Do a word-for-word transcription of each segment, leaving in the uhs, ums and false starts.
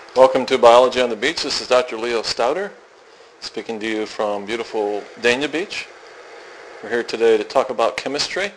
Welcome to Biology on the Beach. This is Doctor Leo Stouter speaking to you from beautiful Dania Beach. We're here today to talk about chemistry.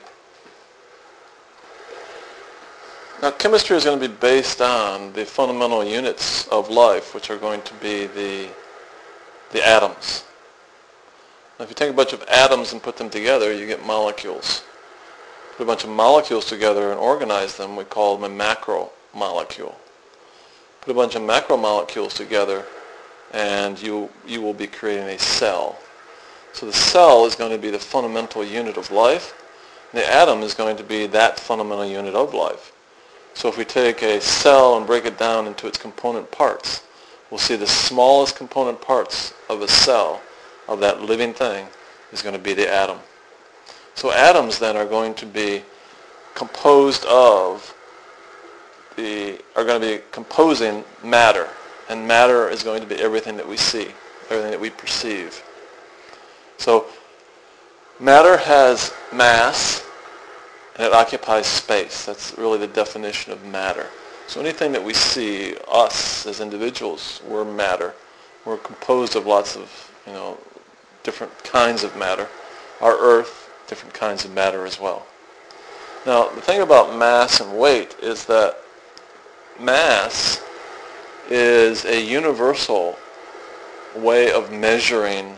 Now, chemistry is going to be based on the fundamental units of life, which are going to be the, the atoms. Now, if you take a bunch of atoms and put them together, you get molecules. Put a bunch of molecules together and organize them, we call them a macromolecule. Put a bunch of macromolecules together and you, you will be creating a cell. So the cell is going to be the fundamental unit of life. And the atom is going to be that fundamental unit of life. So if we take a cell and break it down into its component parts, we'll see the smallest component parts of a cell, of that living thing, is going to be the atom. So atoms then are going to be composed of the, are going to be composing matter. And matter is going to be everything that we see, everything that we perceive. So matter has mass and it occupies space. That's really the definition of matter. So anything that we see, us as individuals, we're matter. We're composed of lots of, you know, different kinds of matter. Our Earth, different kinds of matter as well. Now, the thing about mass and weight is that mass is a universal way of measuring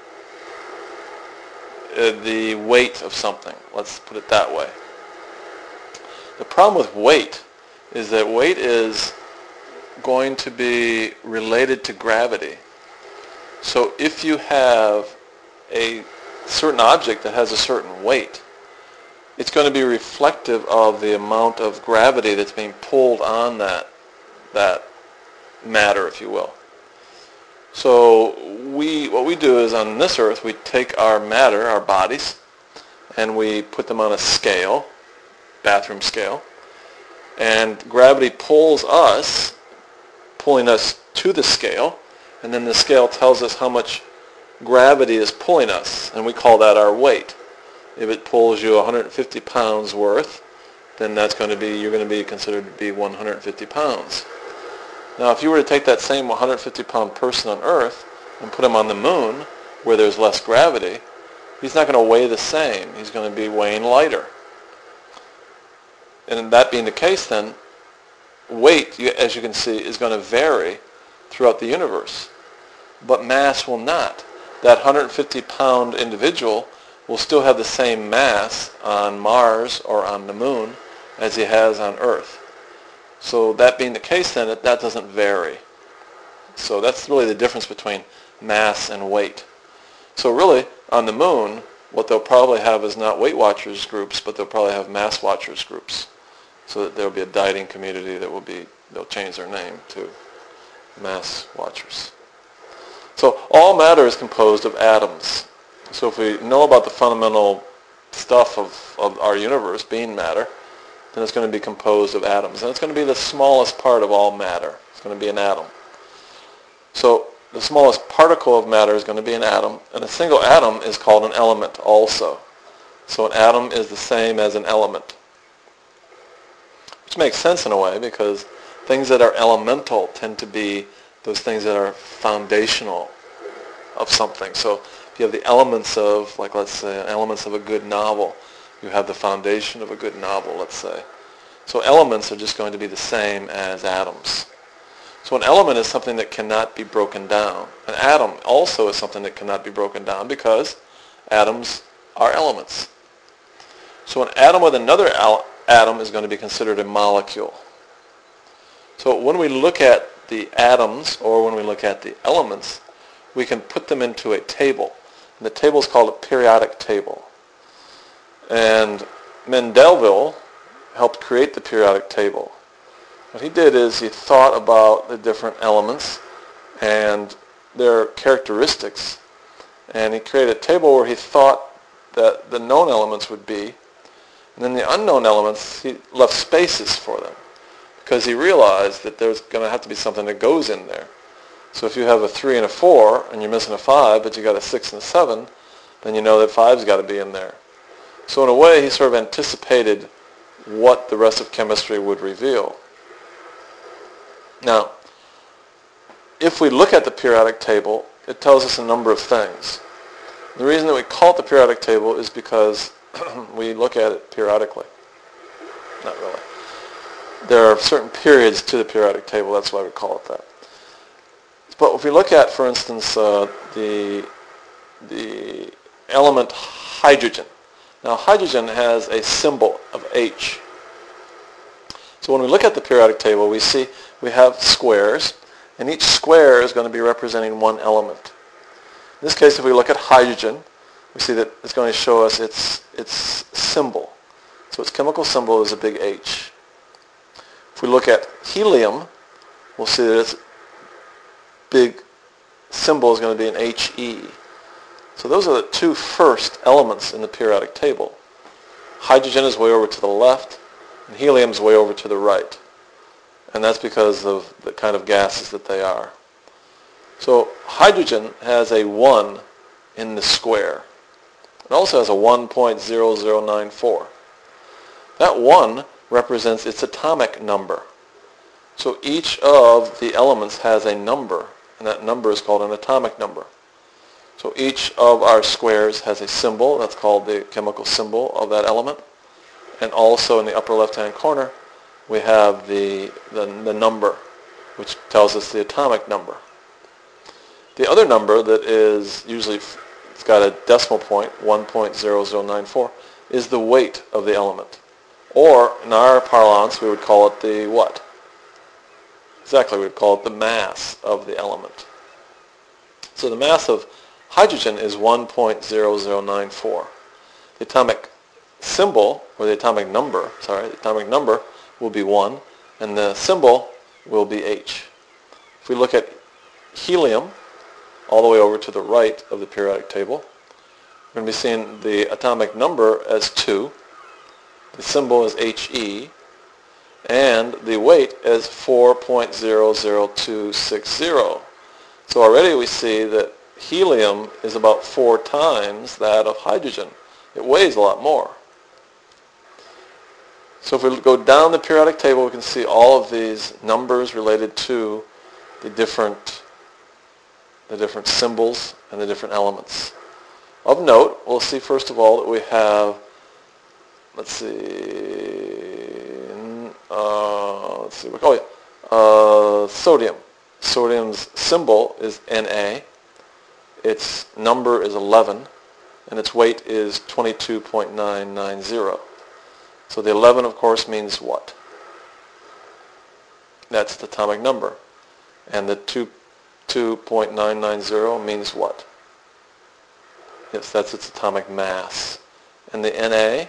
uh, the weight of something. Let's put it that way. The problem with weight is that weight is going to be related to gravity. So if you have a certain object that has a certain weight, it's going to be reflective of the amount of gravity that's being pulled on that, that matter, if you will. So we, what we do is on this earth, we take our matter, our bodies, and we put them on a scale, bathroom scale, and gravity pulls us, pulling us to the scale, and then the scale tells us how much gravity is pulling us, and we call that our weight. If it pulls you one hundred fifty pounds worth, then that's going to be, you're going to be considered to be one hundred fifty pounds. Now, if you were to take that same one hundred fifty pound person on Earth and put him on the moon, where there's less gravity, he's not going to weigh the same. He's going to be weighing lighter. And that being the case, then, weight, as you can see, is going to vary throughout the universe. But mass will not. That one hundred fifty pound individual will still have the same mass on Mars or on the moon as he has on Earth. So that being the case, then, that, that doesn't vary. So that's really the difference between mass and weight. So really, on the moon, what they'll probably have is not Weight Watchers groups, but they'll probably have Mass Watchers groups. So that there'll be a dieting community that will be, they'll change their name to Mass Watchers. So all matter is composed of atoms. So if we know about the fundamental stuff of, of our universe being matter, then it's going to be composed of atoms. And it's going to be the smallest part of all matter. It's going to be an atom. So the smallest particle of matter is going to be an atom, and a single atom is called an element also. So an atom is the same as an element. Which makes sense in a way, because things that are elemental tend to be those things that are foundational of something. So if you have the elements of, like let's say, elements of a good novel, you have the foundation of a good novel, let's say. So elements are just going to be the same as atoms. So an element is something that cannot be broken down. An atom also is something that cannot be broken down because atoms are elements. So an atom with another al- atom is going to be considered a molecule. So when we look at the atoms, or when we look at the elements, we can put them into a table. And the table is called a periodic table. And Mendeleev helped create the periodic table. What he did is he thought about the different elements and their characteristics. And he created a table where he thought that the known elements would be, and then the unknown elements, he left spaces for them, because he realized that there's going to have to be something that goes in there. So if you have a three and a four, and you're missing a five, but you got a six and a seven, then you know that five's got to be in there. So in a way, he sort of anticipated what the rest of chemistry would reveal. Now, if we look at the periodic table, it tells us a number of things. The reason that we call it the periodic table is because we look at it periodically. Not really. There are certain periods to the periodic table. That's why we call it that. But if we look at, for instance, uh, the, the element hydrogen. Now, hydrogen has a symbol of H. So when we look at the periodic table, we see we have squares, and each square is going to be representing one element. In this case, if we look at hydrogen, we see that it's going to show us its, its symbol. So its chemical symbol is a big H. If we look at helium, we'll see that its big symbol is going to be an H E. So those are the two first elements in the periodic table. Hydrogen is way over to the left, and helium is way over to the right. And that's because of the kind of gases that they are. So hydrogen has a one in the square. It also has a one point zero zero nine four. That one represents its atomic number. So each of the elements has a number, and that number is called an atomic number. So each of our squares has a symbol, that's called the chemical symbol of that element. And also in the upper left-hand corner, we have the, the, the number, which tells us the atomic number. The other number that is usually, it's got a decimal point, one point zero zero nine four, is the weight of the element. Or, in our parlance, we would call it the what? Exactly, we would call it the mass of the element. So the mass of hydrogen is one point zero zero nine four. The atomic symbol, or the atomic number, sorry, the atomic number will be one, and the symbol will be H. If we look at helium, all the way over to the right of the periodic table, we're going to be seeing the atomic number as two, the symbol is H E, and the weight is four point zero zero two six zero. So already we see that helium is about four times that of hydrogen. It weighs a lot more. So if we go down the periodic table, we can see all of these numbers related to the different, the different symbols and the different elements. Of note, we'll see first of all that we have, let's see, uh, let's see, oh yeah, uh, sodium. Sodium's symbol is Na. Its number is eleven, and its weight is twenty-two point nine nine zero. So the eleven, of course, means what? That's the atomic number. And the twenty-two point nine nine zero means what? Yes, that's its atomic mass. And the Na,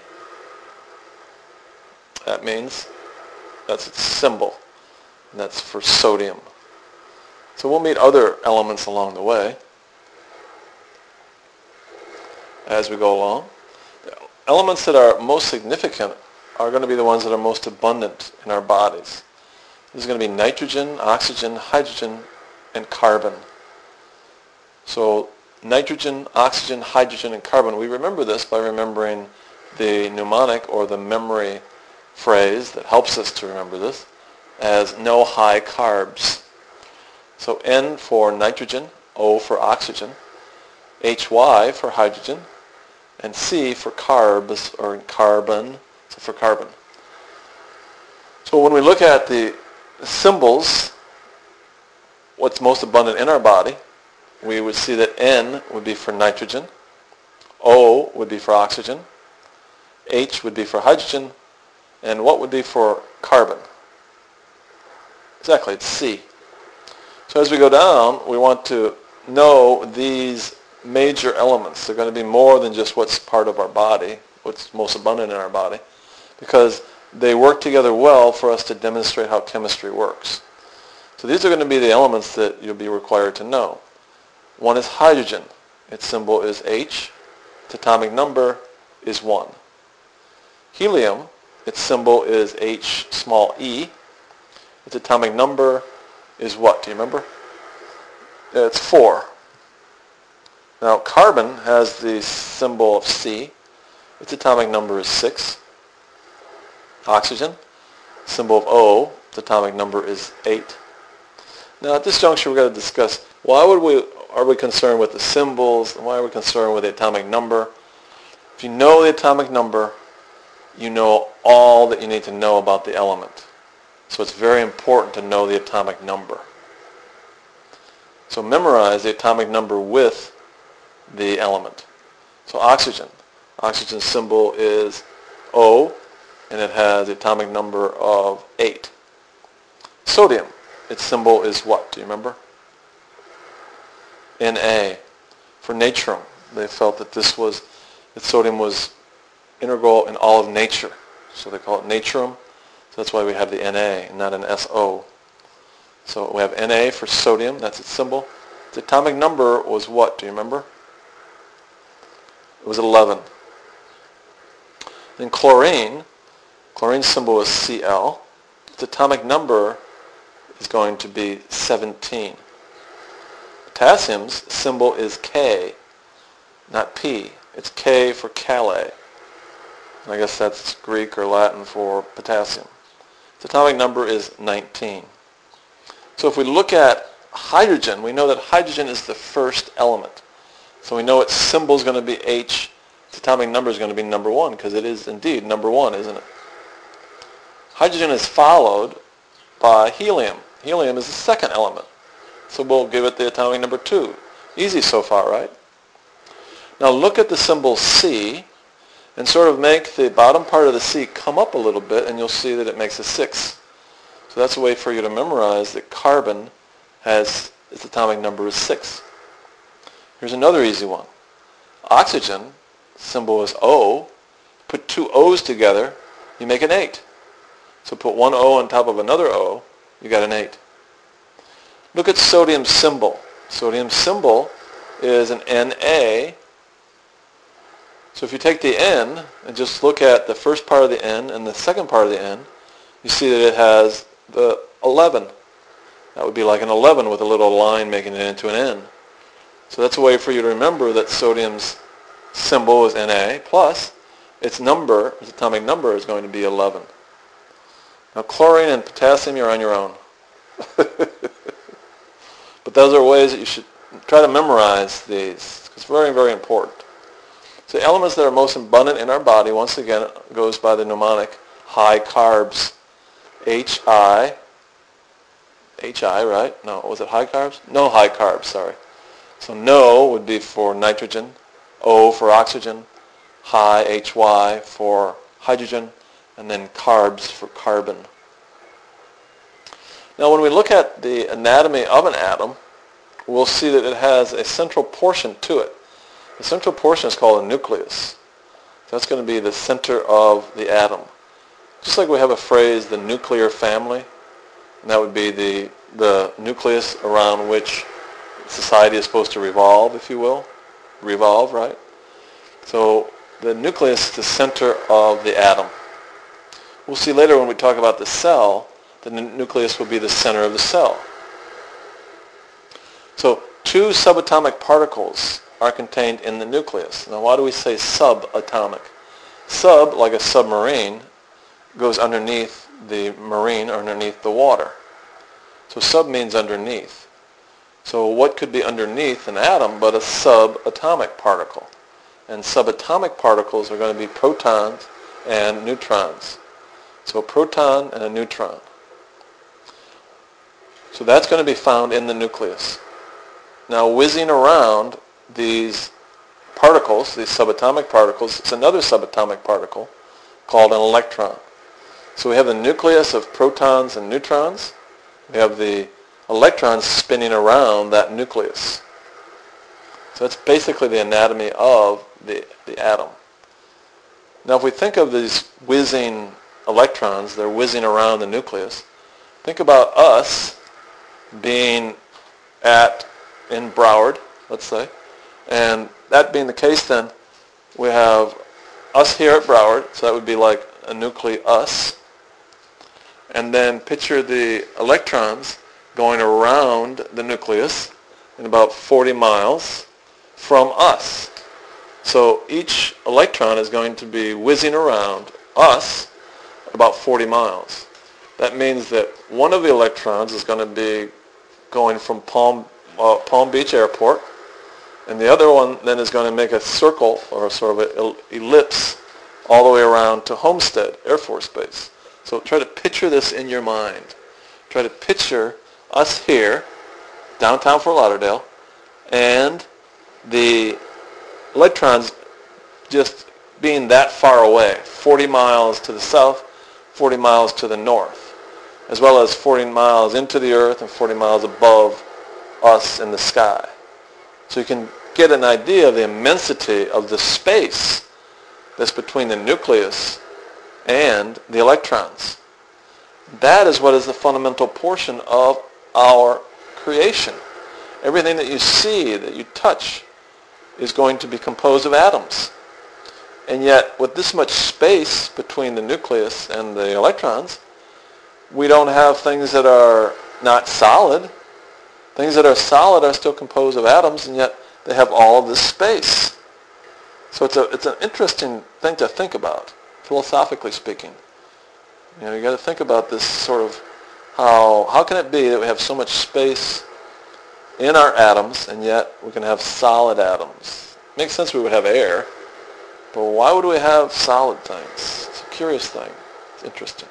that means that's its symbol. And that's for sodium. So we'll meet other elements along the way as we go along. The elements that are most significant are going to be the ones that are most abundant in our bodies. This is going to be nitrogen, oxygen, hydrogen, and carbon. So nitrogen, oxygen, hydrogen, and carbon. We remember this by remembering the mnemonic or the memory phrase that helps us to remember this as no high carbs. So N for nitrogen, O for oxygen, H Y for hydrogen, and C for carbs or carbon, so for carbon. So when we look at the symbols, what's most abundant in our body, we would see that N would be for nitrogen, O would be for oxygen, H would be for hydrogen, and what would be for carbon? Exactly, it's C. So as we go down, we want to know these major elements. They're going to be more than just what's part of our body, what's most abundant in our body, because they work together well for us to demonstrate how chemistry works. So these are going to be the elements that you'll be required to know. One is hydrogen. Its symbol is H. Its atomic number is one. Helium, its symbol is H small e. Its atomic number is what? Do you remember? It's four. Now carbon has the symbol of C. Its atomic number is six. Oxygen, symbol of O. Its atomic number is eight. Now at this juncture we're going to discuss why would we are we concerned with the symbols and why are we concerned with the atomic number. If you know the atomic number, you know all that you need to know about the element. So it's very important to know the atomic number. So memorize the atomic number with the element. So oxygen. Oxygen's symbol is O, and it has the atomic number of eight. Sodium. Its symbol is what? Do you remember? Na. For natrum, they felt that this was, that sodium was integral in all of nature. So they call it natrum. So that's why we have the Na and not an S O. So we have Na for sodium. That's its symbol. Its atomic number was what? Do you remember? It was eleven. Then chlorine. Chlorine's symbol is Cl. Its atomic number is going to be seventeen. Potassium's symbol is K, not P. It's K for Kale. And I guess that's Greek or Latin for potassium. Its atomic number is nineteen. So if we look at hydrogen, we know that hydrogen is the first element. So we know its symbol is going to be H. Its atomic number is going to be number one because it is indeed number one, isn't it? Hydrogen is followed by helium. Helium is the second element. So we'll give it the atomic number two. Easy so far, right? Now look at the symbol C and sort of make the bottom part of the C come up a little bit, and you'll see that it makes a six. So that's a way for you to memorize that carbon has its atomic number is six. Here's another easy one. Oxygen, symbol is O. Put two O's together, you make an eight. So put one O on top of another O, you got an eight. Look at sodium's symbol. Sodium's symbol is an Na. So if you take the N and just look at the first part of the N and the second part of the N, you see that it has the eleven. That would be like an eleven with a little line making it into an N. So that's a way for you to remember that sodium's symbol is Na, plus its number, its atomic number is going to be eleven. Now chlorine and potassium, you're on your own. But those are ways that you should try to memorize these. It's very, very important. So the elements that are most abundant in our body, once again, it goes by the mnemonic high carbs. H I. H I, right? No, was it high carbs? No high carbs, sorry. So no would be for nitrogen, O for oxygen, high H Y for hydrogen, and then carbs for carbon. Now when we look at the anatomy of an atom, we'll see that it has a central portion to it. The central portion is called a nucleus. That's going to be the center of the atom. Just like we have a phrase, the nuclear family, and that would be the, the nucleus around which society is supposed to revolve, if you will. Revolve, right? So the nucleus is the center of the atom. We'll see later when we talk about the cell, the nucleus will be the center of the cell. So two subatomic particles are contained in the nucleus. Now why do we say subatomic? Sub, like a submarine, goes underneath the marine or underneath the water. So sub means underneath. So what could be underneath an atom but a subatomic particle? And subatomic particles are going to be protons and neutrons. So a proton and a neutron. So that's going to be found in the nucleus. Now whizzing around these particles, these subatomic particles, it's another subatomic particle called an electron. So we have the nucleus of protons and neutrons. We have the electrons spinning around that nucleus. So that's basically the anatomy of the, the atom. Now if we think of these whizzing electrons, they're whizzing around the nucleus. Think about us being at, in Broward, let's say, and that being the case, then we have us here at Broward, so that would be like a nucleus, and then picture the electrons going around the nucleus in about forty miles from us. So each electron is going to be whizzing around us about forty miles. That means that one of the electrons is going to be going from Palm, uh, Palm Beach Airport, and the other one then is going to make a circle or a sort of an ellipse all the way around to Homestead Air Force Base. So try to picture this in your mind. Try to picture us here, downtown Fort Lauderdale, and the electrons just being that far away, forty miles to the south, forty miles to the north, as well as forty miles into the earth and forty miles above us in the sky. So you can get an idea of the immensity of the space that's between the nucleus and the electrons. That is what is the fundamental portion of our creation. Everything that you see, that you touch, is going to be composed of atoms. And yet, with this much space between the nucleus and the electrons, we don't have things that are not solid. Things that are solid are still composed of atoms, and yet they have all of this space. So it's a it's an interesting thing to think about, philosophically speaking. You know, you got to think about this sort of how how can it be that we have so much space in our atoms, and yet we can have solid atoms? It makes sense we would have air, but why would we have solid things? It's a curious thing. It's interesting.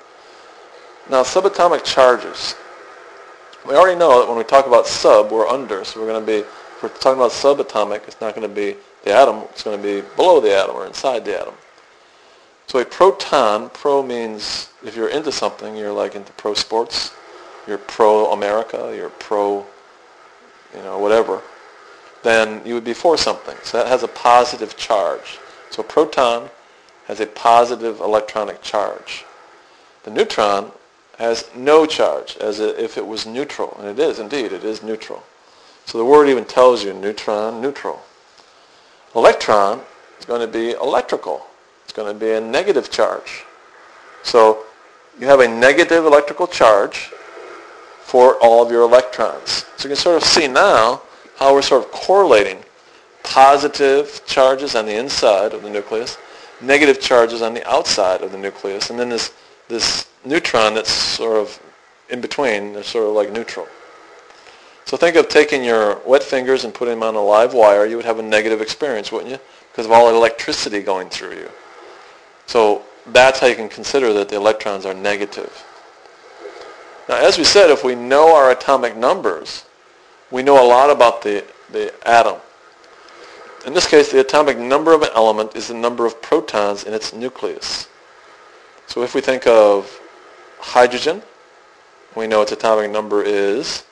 Now, subatomic charges. We already know that when we talk about sub, we're under, so we're going to be, if we're talking about subatomic, it's not going to be the atom, it's going to be below the atom or inside the atom. So a proton, pro means if you're into something, you're like into pro sports, you're pro America, you're pro, you know, whatever, then you would be for something. So that has a positive charge. So a proton has a positive electronic charge. The neutron has no charge, as if it was neutral. And it is, indeed, it is neutral. So the word even tells you neutron, neutral. Electron is going to be electrical. It's going to be a negative charge. So you have a negative electrical charge for all of your electrons. So you can sort of see now how we're sort of correlating positive charges on the inside of the nucleus, negative charges on the outside of the nucleus, and then this, this neutron that's sort of in between, they're sort of like neutral. So think of taking your wet fingers and putting them on a live wire. You would have a negative experience, wouldn't you? Because of all the electricity going through you. So that's how you can consider that the electrons are negative. Now, as we said, if we know our atomic numbers, we know a lot about the, the atom. In this case, the atomic number of an element is the number of protons in its nucleus. So if we think of hydrogen, we know its atomic number is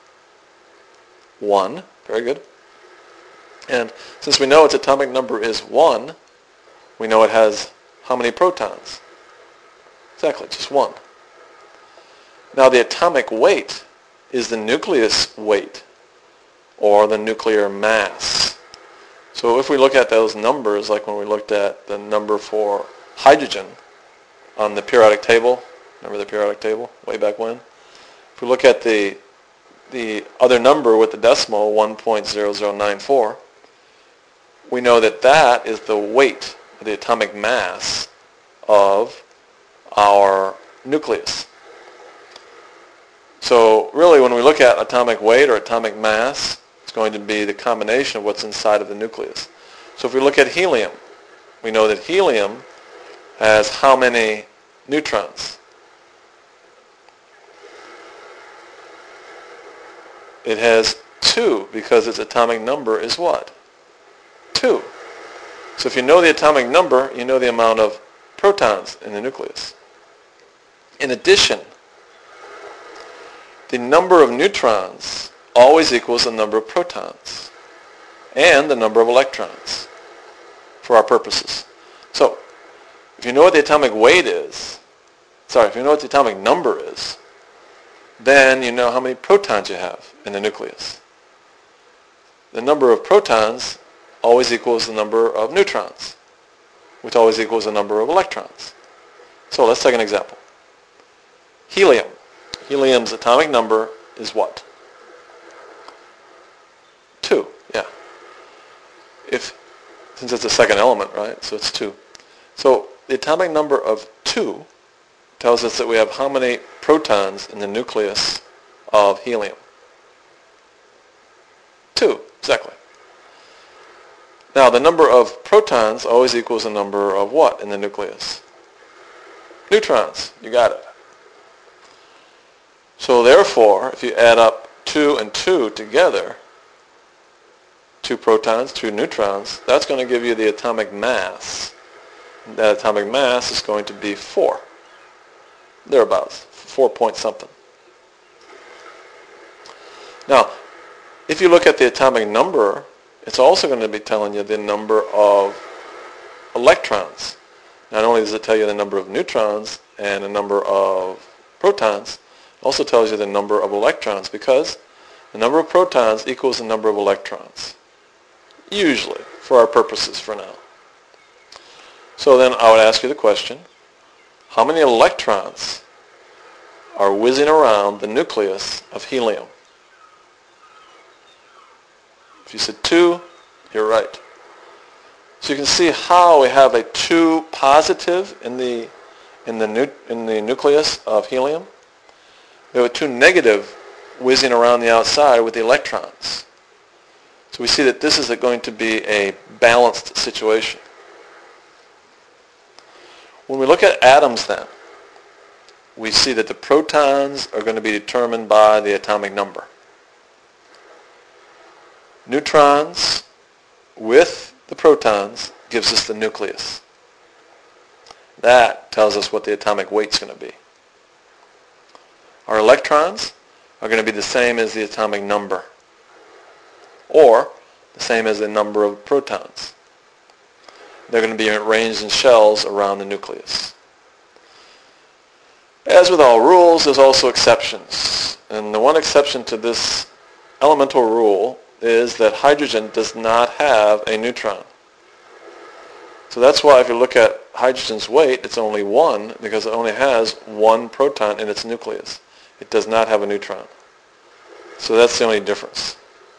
one. Very good. And since we know its atomic number is one, we know it has how many protons? Exactly, just one. Now the atomic weight is the nucleus weight, or the nuclear mass. So if we look at those numbers, like when we looked at the number for hydrogen on the periodic table, remember the periodic table way back when? If we look at the the other number with the decimal, one point zero zero nine four, we know that that is the weight, the atomic mass of our nucleus. So really when we look at atomic weight or atomic mass, it's going to be the combination of what's inside of the nucleus. So if we look at helium, we know that helium has how many neutrons? It has two, because its atomic number is what? Two. So if you know the atomic number, you know the amount of protons in the nucleus. In addition, the number of neutrons always equals the number of protons and the number of electrons for our purposes. So if you know what the atomic weight is, sorry, if you know what the atomic number is, then you know how many protons you have in the nucleus. The number of protons always equals the number of neutrons, which always equals the number of electrons. So let's take an example. Helium. Helium's atomic number is what? Two, yeah. If, since it's the second element, right? So it's two. So the atomic number of two tells us that we have how many protons in the nucleus of helium. two, exactly. Now, the number of protons always equals the number of what in the nucleus? Neutrons. You got it. So therefore, if you add up two and two together, two protons, two neutrons, that's going to give you the atomic mass. That atomic mass is going to be four. Thereabouts. Four point something. Now, if you look at the atomic number, it's also going to be telling you the number of electrons. Not only does it tell you the number of neutrons and the number of protons, it also tells you the number of electrons, because the number of protons equals the number of electrons. Usually, for our purposes for now. So then I would ask you the question, how many electrons are whizzing around the nucleus of helium? If you said two, you're right. So you can see how we have a two positive in the in the nu- in the nucleus of helium. We have a two negative whizzing around the outside with the electrons. So we see that this is going to be a balanced situation. When we look at atoms then, we see that the protons are going to be determined by the atomic number. Neutrons with the protons gives us the nucleus. That tells us what the atomic weight's going to be. Our electrons are going to be the same as the atomic number, or the same as the number of protons. They're going to be arranged in shells around the nucleus. As with all rules, there's also exceptions. And the one exception to this elemental rule is that hydrogen does not have a neutron. So that's why if you look at hydrogen's weight, it's only one, because it only has one proton in its nucleus. It does not have a neutron. So that's the only difference.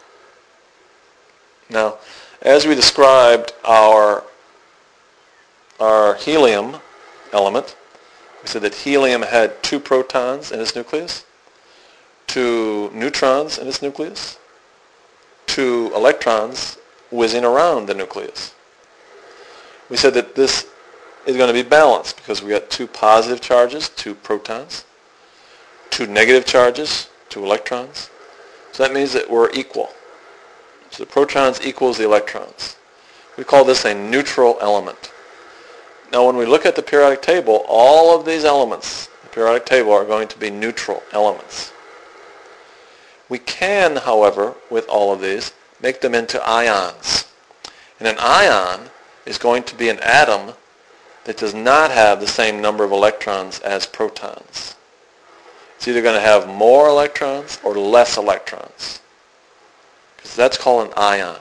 Now, as we described our, our helium element, we said that helium had two protons in its nucleus, two neutrons in its nucleus, two electrons whizzing around the nucleus. We said that this is going to be balanced because we got two positive charges, two protons, two negative charges, two electrons. So that means that we're equal. So the protons equals the electrons. We call this a neutral element. Now when we look at the periodic table, all of these elements, the periodic table, are going to be neutral elements. We can, however, with all of these, make them into ions. And an ion is going to be an atom that does not have the same number of electrons as protons. It's either going to have more electrons or less electrons. Because that's called an ion.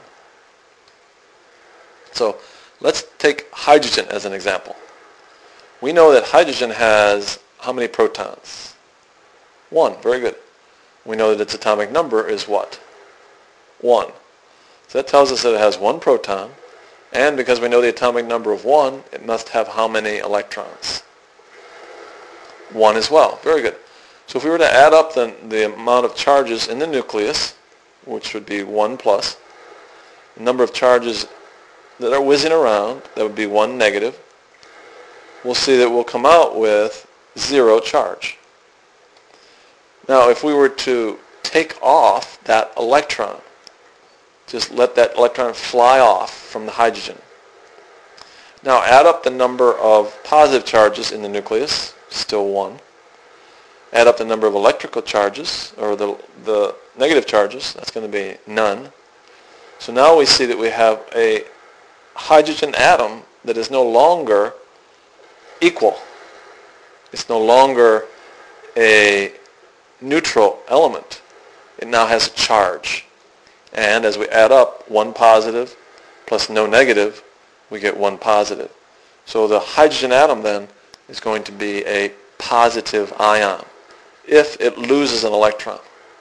So let's take hydrogen as an example. We know that hydrogen has how many protons? One. Very good. We know that its atomic number is what? One. So that tells us that it has one proton, and because we know the atomic number of one, it must have how many electrons? One as well. Very good. So if we were to add up the, the amount of charges in the nucleus, which would be one plus, the number of charges that are whizzing around, that would be one negative, we'll see that we'll come out with zero charge. Now, if we were to take off that electron, just let that electron fly off from the hydrogen. Now, add up the number of positive charges in the nucleus, still one. Add up the number of electrical charges, or the, the negative charges, that's going to be none. So now we see that we have a hydrogen atom that is no longer equal. It's no longer a neutral element. It now has a charge. And as we add up one positive plus no negative, we get one positive. So the hydrogen atom then is going to be a positive ion if it loses an electron.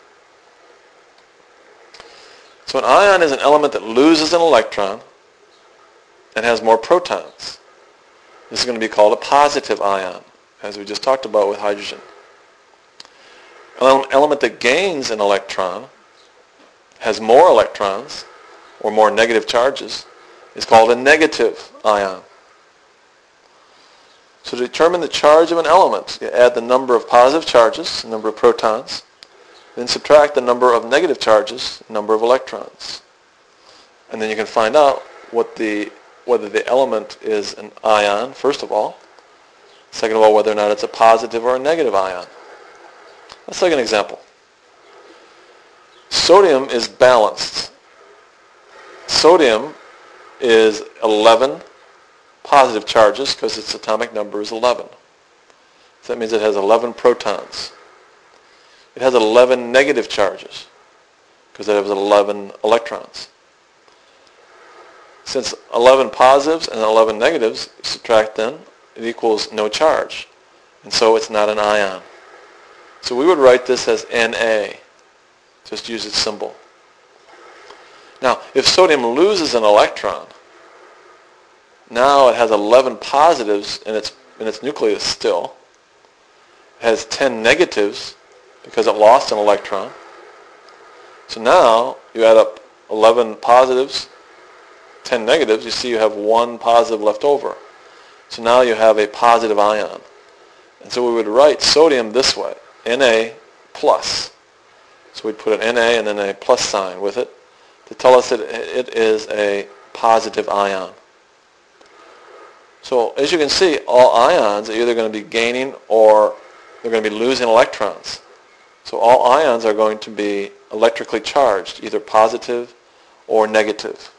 So an ion is an element that loses an electron and has more protons. This is going to be called a positive ion, as we just talked about with hydrogen. An element that gains an electron has more electrons or more negative charges is called a negative ion. So to determine the charge of an element, you add the number of positive charges, the number of protons, then subtract the number of negative charges, number of electrons. And then you can find out what the, whether the element is an ion, first of all. Second of all, whether or not it's a positive or a negative ion. Let's take an example. Sodium is balanced. Sodium is eleven positive charges because its atomic number is eleven. So that means it has eleven protons. It has eleven negative charges because it has eleven electrons. Since eleven positives and eleven negatives, subtract them, it equals no charge. And so it's not an ion. So we would write this as Na. Just use its symbol. Now, if sodium loses an electron, now it has eleven positives in its, in its nucleus still. It has ten negatives because it lost an electron. So now you add up eleven positives, ten negatives, you see you have one positive left over. So now you have a positive ion. And so we would write sodium this way, Na plus. So we'd put an Na and then a plus sign with it to tell us that it is a positive ion. So as you can see, all ions are either going to be gaining or they're going to be losing electrons. So all ions are going to be electrically charged, either positive or negative.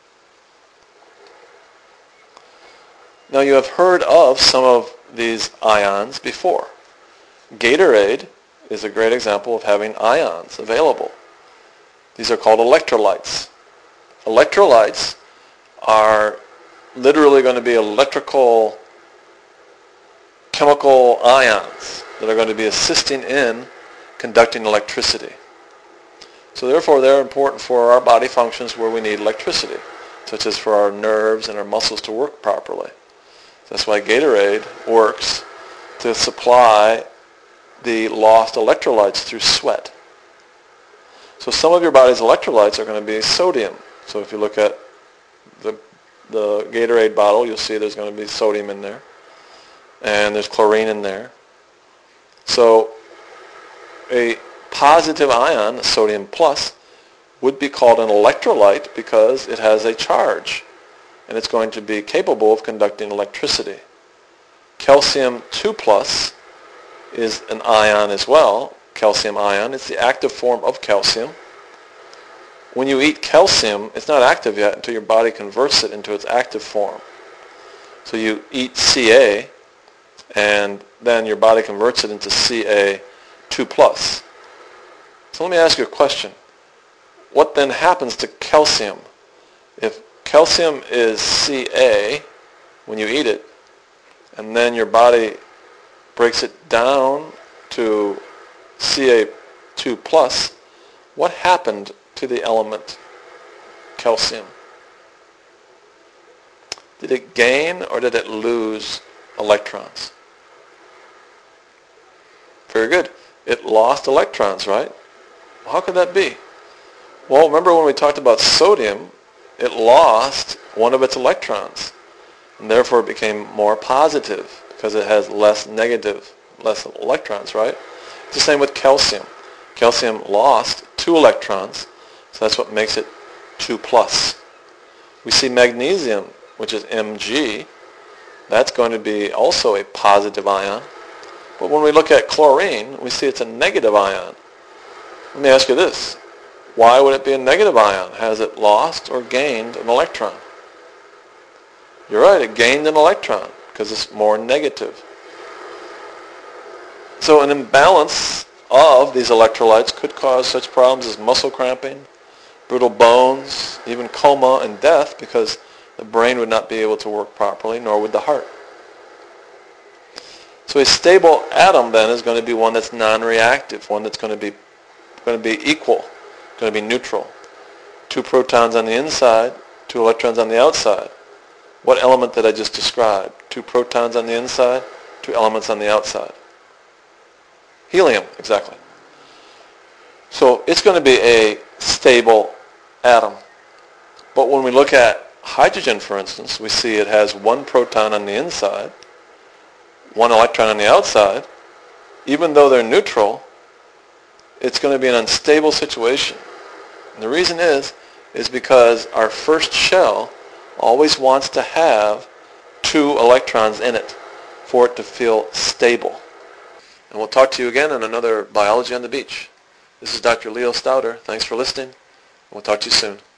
Now you have heard of some of these ions before. Gatorade is a great example of having ions available. These are called electrolytes. Electrolytes are literally going to be electrical chemical ions that are going to be assisting in conducting electricity. So therefore they're important for our body functions where we need electricity, such as for our nerves and our muscles to work properly. That's why Gatorade works to supply the lost electrolytes through sweat. So some of your body's electrolytes are going to be sodium. So if you look at the, the Gatorade bottle, you'll see there's going to be sodium in there. And there's chlorine in there. So a positive ion, sodium plus, would be called an electrolyte because it has a charge. And it's going to be capable of conducting electricity. Calcium two plus is an ion as well, calcium ion. It's the active form of calcium. When you eat calcium, it's not active yet until your body converts it into its active form. So you eat Ca, and then your body converts it into C A two plus. So let me ask you a question. What then happens to calcium? If calcium is Ca when you eat it, and then your body breaks it down to C A two plus, what happened to the element calcium? Did it gain or did it lose electrons? Very good. It lost electrons, right? How could that be? Well, remember when we talked about sodium, it lost one of its electrons, and therefore it became more positive because it has less negative, less electrons, right? It's the same with calcium. Calcium lost two electrons, so that's what makes it two plus. We see magnesium, which is Mg. That's going to be also a positive ion. But when we look at chlorine, we see it's a negative ion. Let me ask you this. Why would it be a negative ion? Has it lost or gained an electron? You're right, it gained an electron because it's more negative. So an imbalance of these electrolytes could cause such problems as muscle cramping, brittle bones, even coma and death because the brain would not be able to work properly, nor would the heart. So a stable atom then is going to be one that's non-reactive, one that's going to be going to be equal, going to be neutral. Two protons on the inside, two electrons on the outside. What element did I just describe? Two protons on the inside, two elements on the outside. Helium, exactly. So it's going to be a stable atom. But when we look at hydrogen, for instance, we see it has one proton on the inside, one electron on the outside. Even though they're neutral, it's going to be an unstable situation. And the reason is, is because our first shell always wants to have two electrons in it for it to feel stable. And we'll talk to you again on another Biology on the Beach. This is Doctor Leo Stauder. Thanks for listening. We'll talk to you soon.